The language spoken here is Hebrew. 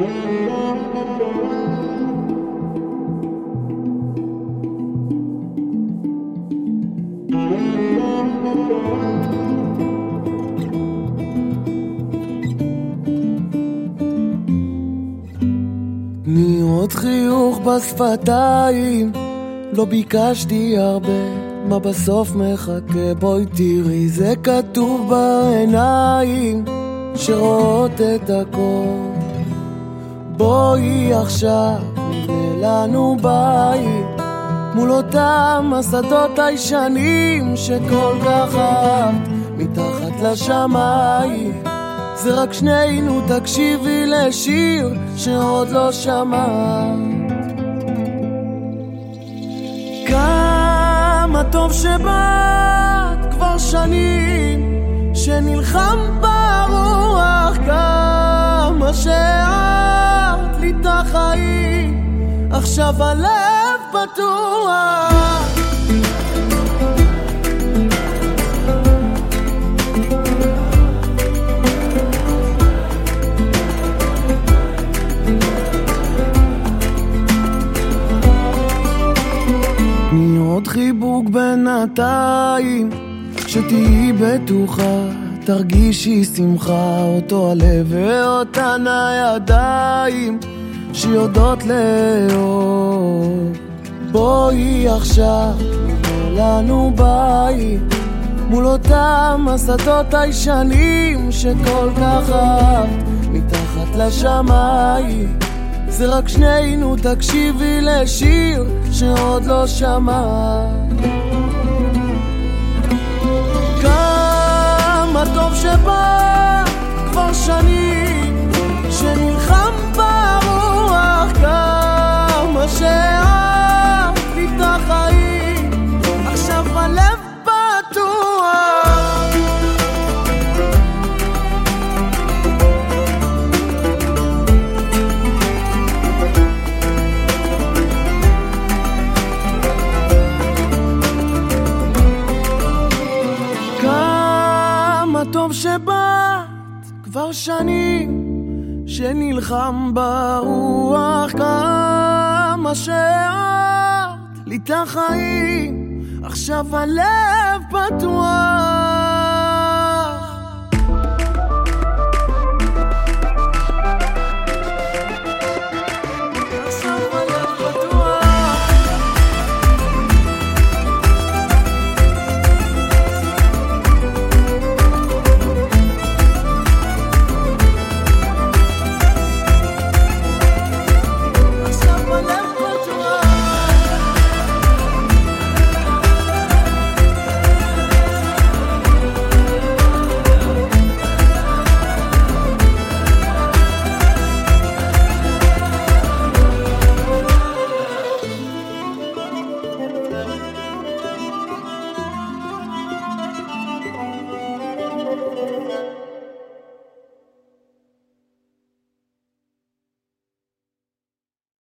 תני עוד חיוך בשפתיים, לא ביקשתי הרבה, מה בסוף מחכה? בואי תראי, זה כתוב בעיניים שרואות את הכל. בואי עכשיו נראה לנו בית מול אותם השדות הישנים שכל כך אהבת מתחת לשמיים. זה רק שנינו, תקשיבי לשיר שעוד לא שמעת. כמה טוב שבאת, כבר שנים שנלחם ברוח, כמה שאהבת לי את החיים, עכשיו הלב פתוח. עוד חיבוק בינתיים, שתהי בטוחה, תרגישי שמחה, אותו הלב ואותן הידיים שיודעות לאהוב. בואי עכשיו נראה לנו בית מול אותם השדות הישנים שכל כך אהבת מתחת לשמיים. זה רק שנינו, תקשיבי לשיר שעוד לא שמעת. כמה טוב שבא, כבר שנים שנלחם ברוח, כמה שאהבת לי את החיים, עכשיו הלב פתוח. טוב שבאת, כבר שנים שנלחם ברוח, כמה שאהבת לי את החיים, עכשיו הלב פתוח.